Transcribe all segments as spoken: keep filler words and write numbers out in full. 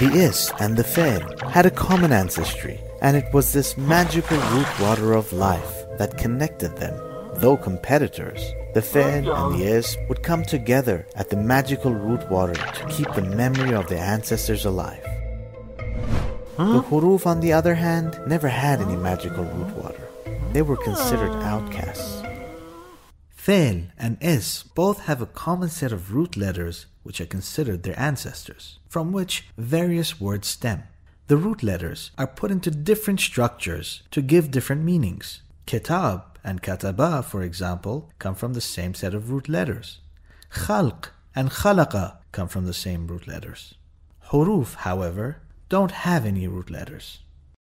The Is and the Fail had a common ancestry, and it was this magical root water of life that connected them. Though competitors, the Fail and the Is would come together at the magical root water to keep the memory of their ancestors alive. The Huruf, on the other hand, never had any magical root water. They were considered outcasts. Fail and Is both have a common set of root letters which are considered their ancestors, from which various words stem. The root letters are put into different structures to give different meanings. Kitab and Kataba, for example, come from the same set of root letters. Khalq and Khalaqa come from the same root letters. Huruf, however, don't have any root letters.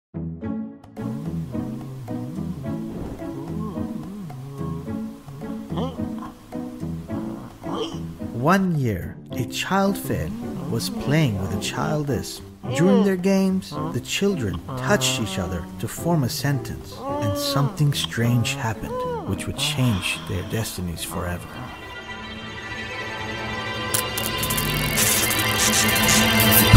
One year, a child Fail was playing with a child Is. During their games, the children touched each other to form a sentence, and something strange happened, which would change their destinies forever.